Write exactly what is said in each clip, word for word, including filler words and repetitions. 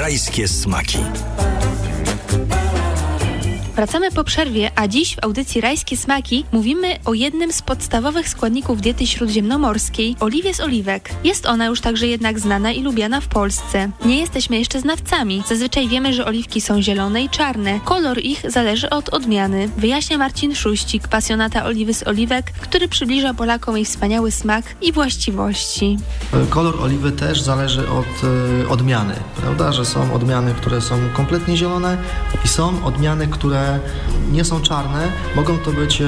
Rajskie smaki. Wracamy po przerwie, a dziś w audycji Rajskie Smaki mówimy o jednym z podstawowych składników diety śródziemnomorskiej, oliwie z oliwek. Jest ona już także jednak znana i lubiana w Polsce. Nie jesteśmy jeszcze znawcami. Zazwyczaj wiemy, że oliwki są zielone i czarne. Kolor ich zależy od odmiany. Wyjaśnia Marcin Szuścik, pasjonata oliwy z oliwek, który przybliża Polakom jej wspaniały smak i właściwości. Kolor oliwy też zależy od y, odmiany, prawda? Że są odmiany, które są kompletnie zielone i są odmiany, które nie są czarne. Mogą to być y,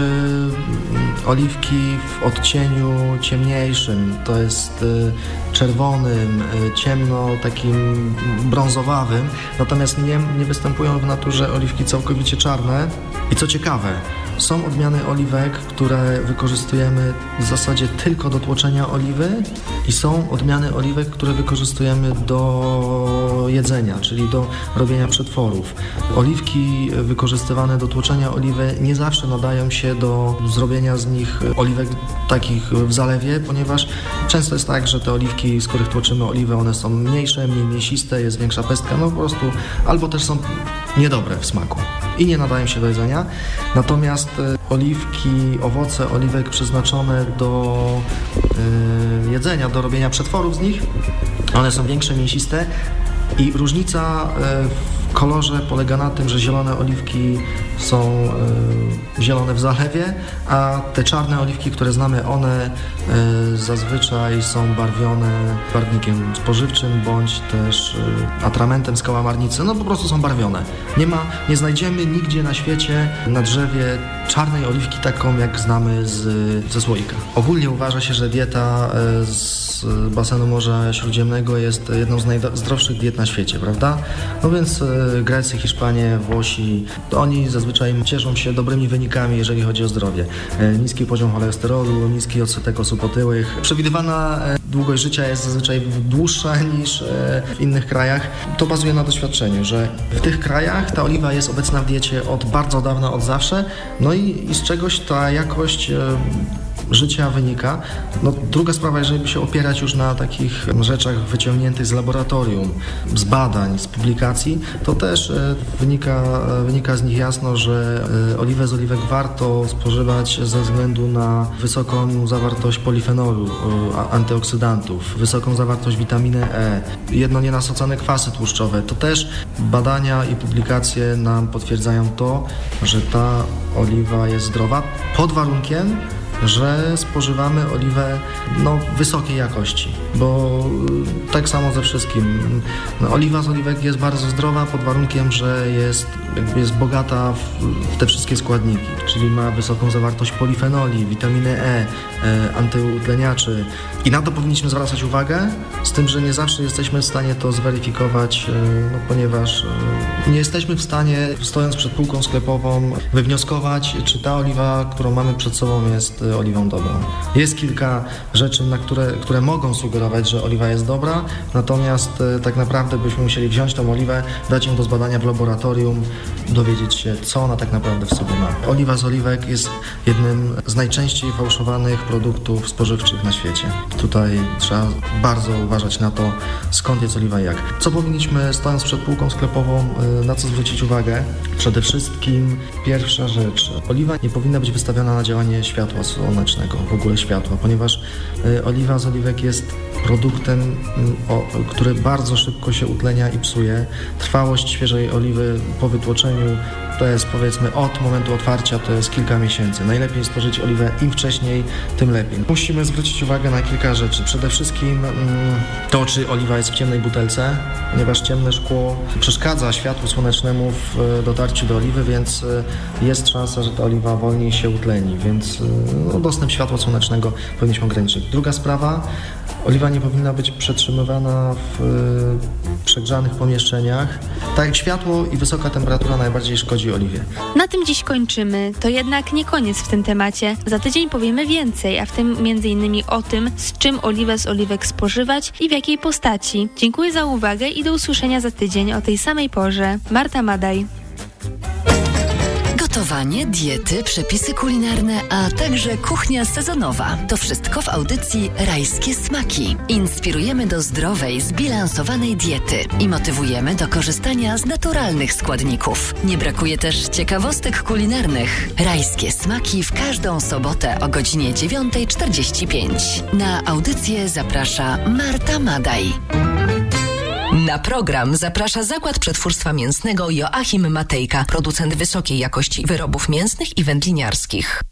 oliwki w odcieniu ciemniejszym, to jest y, czerwonym, y, ciemno takim brązowawym, natomiast nie, nie występują w naturze oliwki całkowicie czarne. I co ciekawe, są odmiany oliwek, które wykorzystujemy w zasadzie tylko do tłoczenia oliwy i są odmiany oliwek, które wykorzystujemy do jedzenia, czyli do robienia przetworów. Oliwki wykorzystywane do tłoczenia oliwy nie zawsze nadają się do zrobienia z nich oliwek takich w zalewie, ponieważ często jest tak, że te oliwki, z których tłoczymy oliwę, one są mniejsze, mniej mięsiste, jest większa pestka, no po prostu albo też są niedobre w smaku i nie nadają się do jedzenia. Natomiast oliwki, owoce oliwek przeznaczone do y, jedzenia, do robienia przetworów z nich, one są większe, mięsiste i różnica y, w kolorze polega na tym, że zielone oliwki są y, zielone w zalewie, a te czarne oliwki, które znamy, one y, zazwyczaj są barwione barwnikiem spożywczym bądź też y, atramentem z kałamarnicy. No po prostu są barwione. Nie ma, nie znajdziemy nigdzie na świecie na drzewie czarnej oliwki taką, jak znamy z, ze słoika. Ogólnie uważa się, że dieta y, z basenu Morza Śródziemnego jest jedną z najzdrowszych diet na świecie, prawda? No więc y, Grecy, Hiszpanie, Włosi, to oni zazwyczaj cieszą się dobrymi wynikami, jeżeli chodzi o zdrowie. Y, niski poziom cholesterolu, niski odsetek osób otyłych. Przewidywana y, długość życia jest zazwyczaj dłuższa niż y, w innych krajach. To bazuje na doświadczeniu, że w tych krajach ta oliwa jest obecna w diecie od bardzo dawna, od zawsze, no i, i z czegoś ta jakość y, życia wynika. No, druga sprawa, jeżeli by się opierać już na takich rzeczach wyciągniętych z laboratorium, z badań, z publikacji, to też e, wynika, e, wynika z nich jasno, że e, oliwę z oliwek warto spożywać ze względu na wysoką zawartość polifenolu, e, antyoksydantów, wysoką zawartość witaminy E, jedno nienasycone kwasy tłuszczowe. To też badania i publikacje nam potwierdzają to, że ta oliwa jest zdrowa pod warunkiem, że spożywamy oliwę no, wysokiej jakości, bo tak samo ze wszystkim. No, oliwa z oliwek jest bardzo zdrowa pod warunkiem, że jest, jakby jest bogata w, w te wszystkie składniki, czyli ma wysoką zawartość polifenoli, witaminy E, e, antyutleniaczy i na to powinniśmy zwracać uwagę, z tym, że nie zawsze jesteśmy w stanie to zweryfikować, e, no, ponieważ e, nie jesteśmy w stanie, stojąc przed półką sklepową, wywnioskować, czy ta oliwa, którą mamy przed sobą, jest oliwą dobrą. Jest kilka rzeczy, na które, które mogą sugerować, że oliwa jest dobra, natomiast e, tak naprawdę byśmy musieli wziąć tą oliwę, dać ją do zbadania w laboratorium, dowiedzieć się, co ona tak naprawdę w sobie ma. Oliwa z oliwek jest jednym z najczęściej fałszowanych produktów spożywczych na świecie. Tutaj trzeba bardzo uważać na to, skąd jest oliwa i jak. Co powinniśmy, stojąc przed półką sklepową, e, na co zwrócić uwagę? Przede wszystkim pierwsza rzecz. Oliwa nie powinna być wystawiona na działanie światła słonecznego, w ogóle światła, ponieważ y, oliwa z oliwek jest produktem, y, o, który bardzo szybko się utlenia i psuje. Trwałość świeżej oliwy po wytłoczeniu to jest, powiedzmy, od momentu otwarcia to jest kilka miesięcy. Najlepiej spożyć oliwę im wcześniej, tym lepiej. Musimy zwrócić uwagę na kilka rzeczy. Przede wszystkim mm, to, czy oliwa jest w ciemnej butelce, ponieważ ciemne szkło przeszkadza światłu słonecznemu w dotarciu do oliwy, więc y, jest szansa, że ta oliwa wolniej się utleni, więc y, no, dostęp światła słonecznego powinniśmy ograniczyć. Druga sprawa, oliwa nie powinna być przetrzymywana w y, przegrzanych pomieszczeniach. Tak jak światło i wysoka temperatura najbardziej szkodzi oliwie. Na tym dziś kończymy. To jednak nie koniec w tym temacie. Za tydzień powiemy więcej, a w tym między innymi o tym, z czym oliwę z oliwek spożywać i w jakiej postaci. Dziękuję za uwagę i do usłyszenia za tydzień o tej samej porze. Marta Madaj. Gotowanie, diety, przepisy kulinarne, a także kuchnia sezonowa. To wszystko w audycji Rajskie Smaki. Inspirujemy do zdrowej, zbilansowanej diety i motywujemy do korzystania z naturalnych składników. Nie brakuje też ciekawostek kulinarnych. Rajskie Smaki w każdą sobotę o godzinie dziewiąta czterdzieści pięć. Na audycję zaprasza Marta Madaj. Na program zaprasza Zakład Przetwórstwa Mięsnego Joachim Matejka, producent wysokiej jakości wyrobów mięsnych i wędliniarskich.